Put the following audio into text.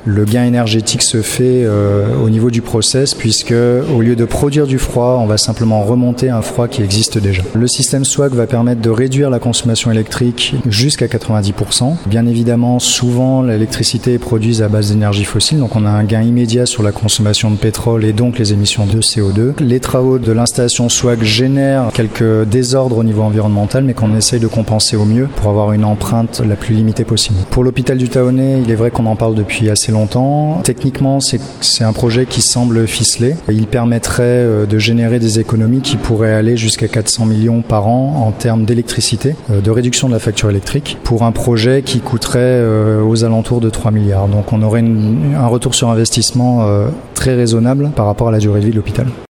Le gain énergétique se fait au niveau du process puisque au lieu de produire du froid, on va simplement remonter un froid qui existe déjà. Le système SWAG va permettre de réduire la consommation électrique jusqu'à 90%. Bien évidemment, souvent l'électricité est produite à base d'énergie fossile, donc on a un gain immédiat sur la consommation de pétrole et donc les émissions de CO2. Les travaux de l'installation SWAG génèrent quelques désordres au niveau environnemental, mais qu'on essaye de compenser au mieux pour avoir une empreinte la plus limitée possible. Pour l'hôpital du Thaonais, il est vrai qu'on en parle depuis assez longtemps. Techniquement, c'est un projet qui semble ficelé. Il permettrait de générer des économies qui pourraient aller jusqu'à 400 millions par an en termes d'électricité, de réduction de la facture électrique, pour un projet qui coûterait aux alentours de 3 milliards. Donc on aurait un retour sur investissement très raisonnable par rapport à la durée de vie de l'hôpital.